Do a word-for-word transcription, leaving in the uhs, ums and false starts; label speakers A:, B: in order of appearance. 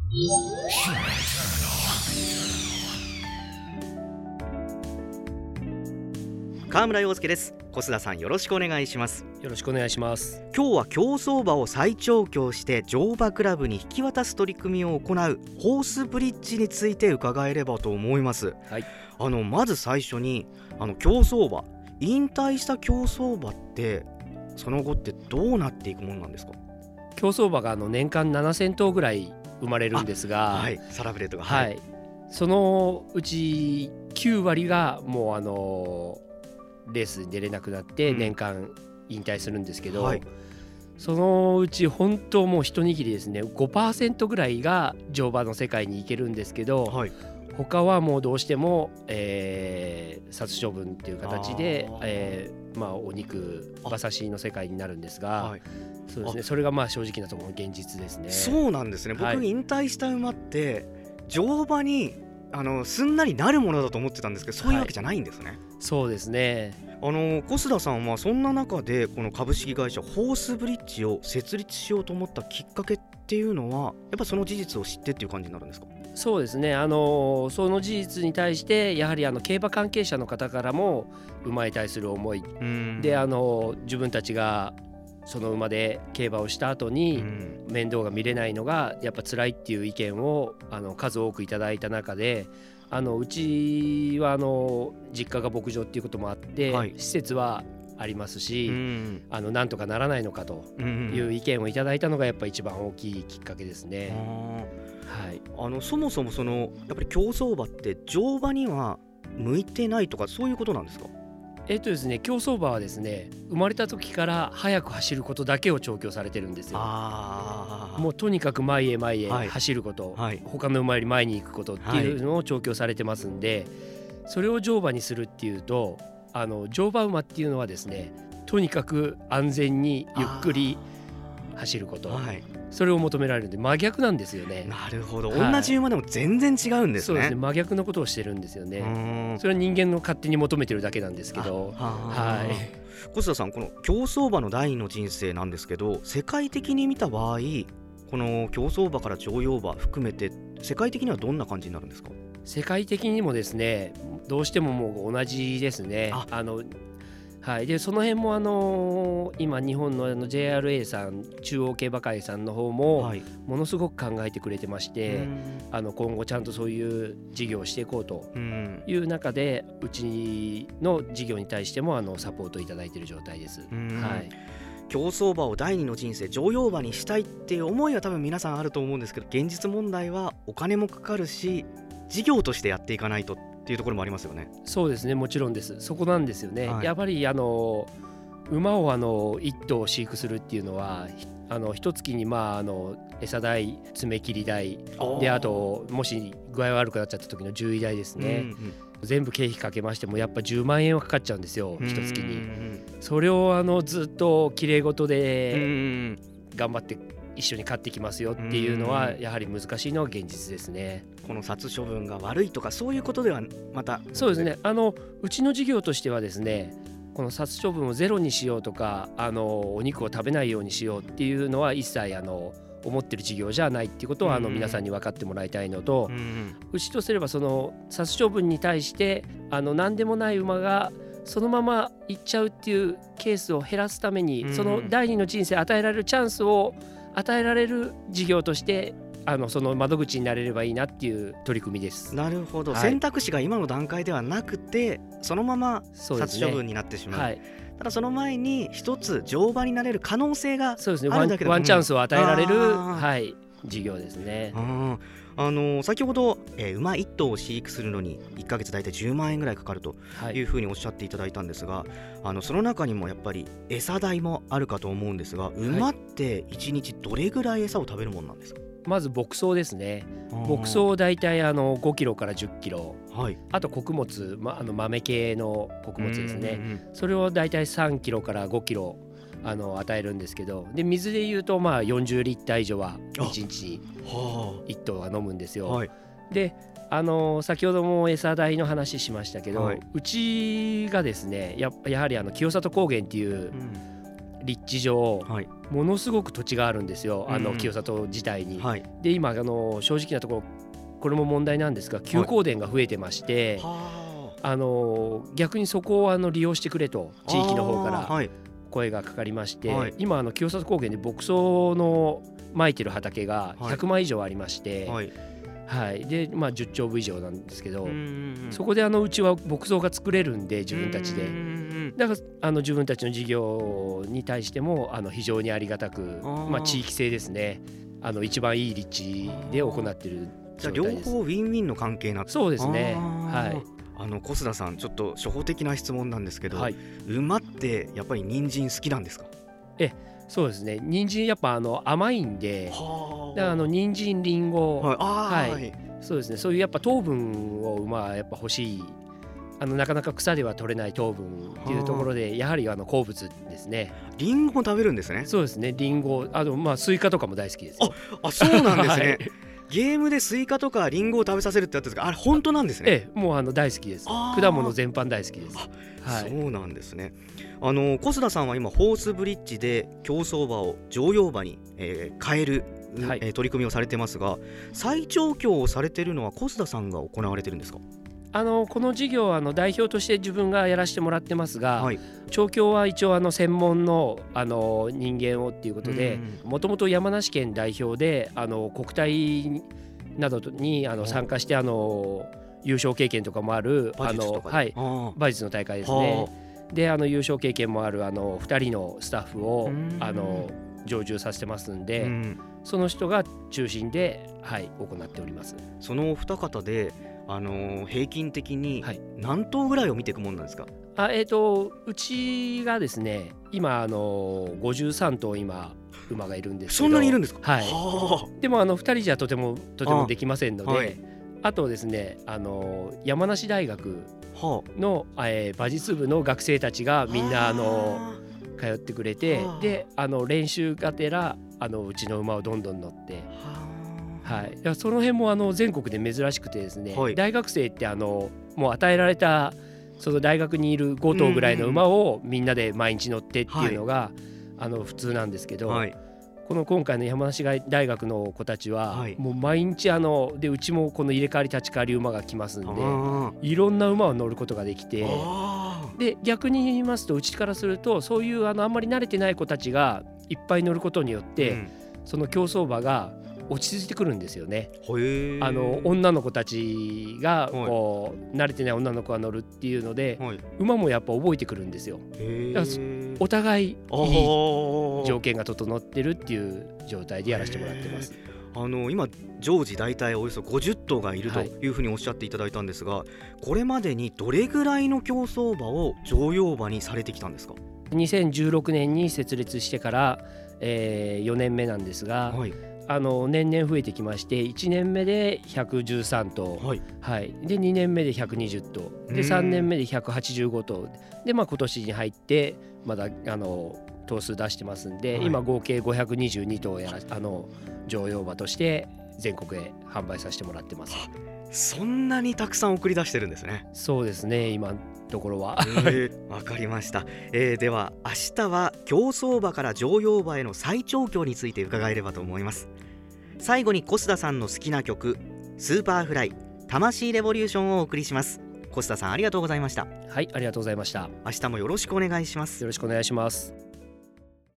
A: 川村陽介です。小須田さん、よろしくお願いします。
B: よろしくお願いします。
A: 今日は競走馬を再調教して乗馬クラブに引き渡す取り組みを行うホースブリッジについて伺えればと思います。
B: はい、
A: あのまず最初にあの競走馬、引退した競走馬ってその後ってどうなっていくものなんですか？
B: 競走馬があの年間ななせんとうぐらい生まれるんですが、
A: はい、サラブレッドが、
B: はいはい、そのうちきゅうわりがもうあのレースに出れなくなって年間引退するんですけど、うんはい、そのうち本当もう一握りですね ごパーセント ぐらいが乗馬の世界に行けるんですけど、はい、他はもうどうしても、えー、殺処分っていう形で、えーまあ、お肉馬刺しの世界になるんですが、はい、そうですね、それがまあ正直なところの現実ですね。
A: そうなんですね。僕、
B: はい、
A: 引退した馬って乗馬にあのすんなりなるものだと思ってたんですけど、そういうわけじゃないんですね。はい、
B: そうですね。
A: あの小須田さんはそんな中でこの株式会社ホースブリッジを設立しようと思ったきっかけっていうのは、やっぱその事実を知ってっていう感じになるんですか？
B: そうですね、あのその事実に対してやはりあの競馬関係者の方からも馬に対する思いで、あの自分たちがその馬で競馬をした後に面倒が見れないのがやっぱ辛いっていう意見をあの数多くいただいた中で、あのうちはあの実家が牧場っていうこともあって、はい、施設はありますし、あのなんとかならないのかという意見をいただいたのがやっぱ一番大きいきっかけですね。
A: はい、あのそもそもそのやっぱり競走馬って乗馬には向いてないとかそういうことなんですか？
B: えっとですね、競走馬はですね、生まれた時から速く走ることだけを調教されてるんですよ。あ、もうとにかく前へ前へ走ること、はい、他の馬より前に行くことっていうのを調教されてますんで、はい、それを乗馬にするっていうと、あの乗馬馬っていうのはですね、とにかく安全にゆっくり走ること、はい、それを求められるんで真逆なんですよね。
A: なるほど、はい、同じ馬でも全然違うんですね。
B: そうですね、真逆のことをしてるんですよね。それは人間の勝手に求めてるだけなんですけど、はい、
A: 小須田さん、この競走馬の第二の人生なんですけど、世界的に見た場合この競走馬から乗用馬含めて世界的にはどんな感じになるんですか？
B: 世界的にもですね、どうしてももう同じですね。ああのはい、でその辺もあのー、今日本の, あの ジェイアールエー さん、中央競馬会さんの方もものすごく考えてくれてまして、はい、あの今後ちゃんとそういう事業をしていこうという中で、うちの事業に対してもあのサポートいただいている状態です。はい、
A: 競走馬を第二の人生、乗用馬にしたいっていう思いは多分皆さんあると思うんですけど、現実問題はお金もかかるし事業としてやっていかないとっていうところもありますよね。
B: そうですね、もちろんです。そこなんですよね。はい、やっぱりあの馬をあのいっ頭飼育するっていうのは、あの一月にまああの餌代、爪切り代で、あともし具合悪くなっちゃった時の獣医代ですね、うんうん、全部経費かけましてもやっぱじゅうまんえんはかかっちゃうんですよ、一月に。それをあのずっときれい事で頑張って一緒に飼ってきますよっていうのはやはり難しいのは現実ですね。
A: この殺処分が悪いとかそういうことではまた。
B: そうですね、あのうちの事業としてはですね、この殺処分をゼロにしようとか、あのお肉を食べないようにしようっていうのは一切あの思ってる事業じゃないっていうことはあの皆さんに分かってもらいたいのと、うちとすればその殺処分に対してあの何でもない馬がそのまま行っちゃうっていうケースを減らすために、その第二の人生与えられるチャンスを与えられる事業としてあのその窓口になれればいいなっていう取り組みです。
A: なるほど、はい、選択肢が今の段階ではなくてそのまま殺処分になってしまう、はい、ただその前に一つ乗馬になれる可能性があるだけで、そうですね、ワン、
B: ワンチャンスを与えられる、はい、事業ですね。
A: ああの先ほど、えー、馬いっ頭を飼育するのにいっかげつだいたいじゅうまんえんぐらいかかるというふうにおっしゃっていただいたんですが、はい、あのその中にもやっぱり餌代もあるかと思うんですが、馬っていちにちどれぐらい餌を食べるものなんですか？
B: まず牧草ですね。牧草をだいたいあのごキロからじゅっキロ、はい、あと穀物、ま、あの豆系の穀物ですね、うんうんうん、それをだいたいさんキロからごキロあの与えるんですけど、で水でいうとまあよんじゅうリッター以上はいちにちにいっ頭が飲むんですよ、はい、であの先ほども餌代の話しましたけど、はい、うちがですね や, やはりあの清里高原っていう、うん立地上、
A: はい、
B: ものすごく土地があるんですよ、あの清里自体に、はい、で今あの正直なところこれも問題なんですが休耕田が増えてまして、はい、あの逆にそこをあの利用してくれと地域の方から声がかかりまして、はい、今あの清里高原で牧草のまいてる畑がひゃくまい以上ありまして、はいはい、でまあじゅっちょうぶ以上なんですけど、そこであのうちは牧草が作れるんで自分たちで、だからあの自分たちの事業に対してもあの非常にありがたく、まあ、地域性ですね、あの一番いい立地で行っている状態です。じゃあ両
A: 方ウィンウィンの関係なって。
B: そうですね、はい。
A: あの小須田さん、ちょっと初歩的な質問なんですけど、はい、馬ってやっぱり人参好きなんですか？
B: えそうですね、人参やっぱあの甘いんで、だからあの人参リンゴ、はい、はい、そうですね、そういうやっぱ糖分を馬はやっぱ欲しい、あのなかなか草では取れない糖分っていうところでやはりあの好物ですね。
A: リンゴも食べるんですね。
B: そうですね、リンゴ、あのまあスイカとかも大好きです。
A: ああ、そうなんですね。はい、ゲームでスイカとかリンゴを食べさせるってやったんですが、あれ本当なんですね。
B: ええ、もうあの大好きです。果物全般大好きです。
A: はい、そうなんですね。あの小須田さんは今ホースブリッジで競走馬を乗用馬に、えー、変える、はいえー、取り組みをされてますが、再調教をされているのは小須田さんが行われてるんですか？
B: あのこの事業はあの代表として自分がやらせてもらってますが、はい、調教は一応あの専門 の, あの人間をっていうことで、もともと山梨県代表であの国体などにあの参加してあの優勝経験とかもある
A: 馬術とか、
B: はい、馬術の大会ですね。であの優勝経験もあるあのふたりのスタッフをあの常駐させてますんで、んその人が中心で、はい、行っております。
A: そのお二方であの平均的に何頭ぐらいを見ていくものなんですか？
B: はい、あえー、とうちがですね今あのごじゅうさんとう今馬がいるんですけど。
A: そんなにいるんですか？
B: はい、はでもあのふたりじゃとてもとてもできませんので、あ,、はい、あとですねあの山梨大学の、えー、馬術部の学生たちがみんなあの通ってくれて、であの練習がてらあのうちの馬をどんどん乗って、はい、だその辺もあの全国で珍しくてですね、はい、大学生ってあのもう与えられたその大学にいるごとうぐらいの馬をみんなで毎日乗ってっていうのが、はい、あの普通なんですけど、はい、この今回の山梨大学の子たちは、はい、もう毎日あのでうちもこの入れ替わり立ち替わり馬が来ますんで、いろんな馬を乗ることができて、で逆に言いますとうちからするとそういうあのあんまり慣れてない子たちがいっぱい乗ることによって、うん、その競走馬が落ち着いてくるんですよね。あの女の子たちがこう、はい、慣れてない女の子が乗るっていうので、はい、馬もやっぱ覚えてくるんですよ。だからお互いいい条件が整ってるっていう状態でやらせてもらってます。
A: あの今常時大体およそごじゅっとうがいるというふうにおっしゃっていただいたんですが、はい、これまでにどれぐらいの競走馬を乗用馬にされてきたんですか？
B: にせんじゅうろくねんに設立してから、えー、よねんめなんですが、はい、あの年々増えてきまして、いちねんめでひゃくじゅうさんとう、はいはい、でにねんめでひゃくにじゅっとうでさんねんめでひゃくはちじゅうごとうで、まあ、今年に入ってまだあの頭数出してますんで、はい、今合計ごひゃくにじゅうにとうをやらあの乗用馬として全国へ販売させてもらってます。
A: そんなにたくさん送り出してるんですね。
B: そうですね、今のところは。わ、
A: えー、かりました、えー、では明日は競走馬から乗用馬への再調教について伺えればと思います。最後に小須田さんの好きな曲スーパーフライ魂レボリューションをお送りします。小須田さんありがとうございました。
B: はい、ありがとうございました。
A: 明日もよろしくお願いします。
B: よろしくお願いします。